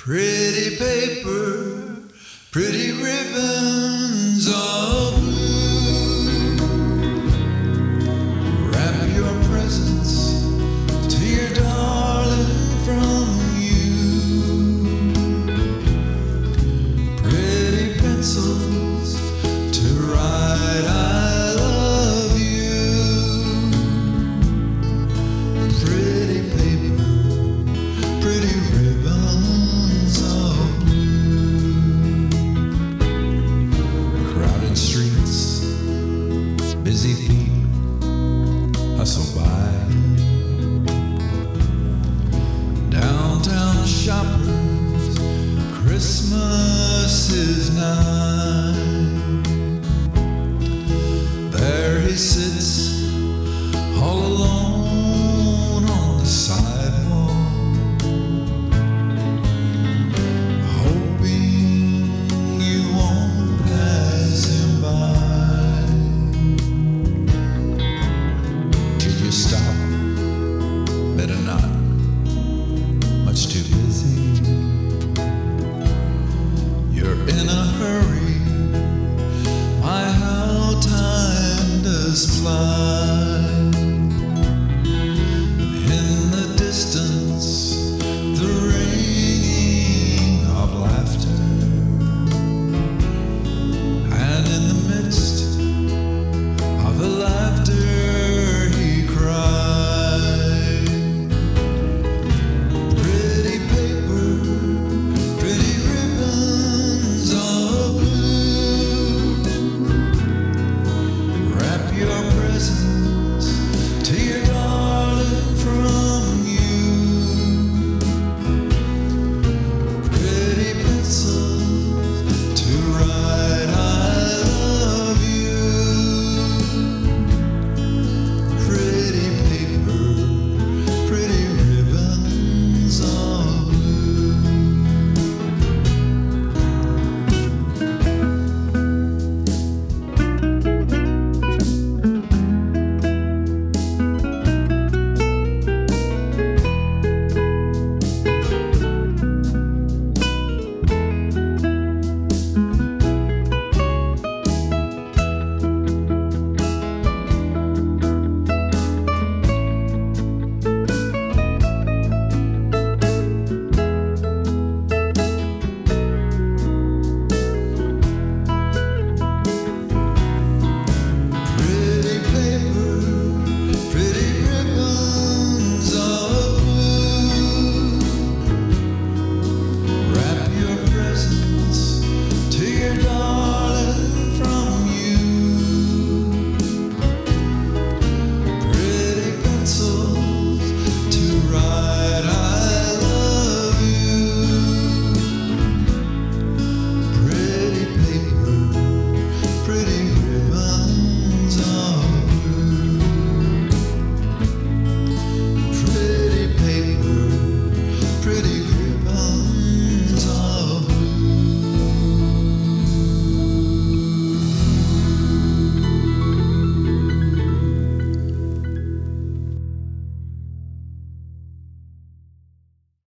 Pretty paper, pretty ribbons of blue. Wrap your presents to your darling from you. Pretty pencils to write I love you. Pretty paper, pretty ribbons of blue. Crowded streets, busy feet hustle by. Downtown shoppers, Christmas is nigh.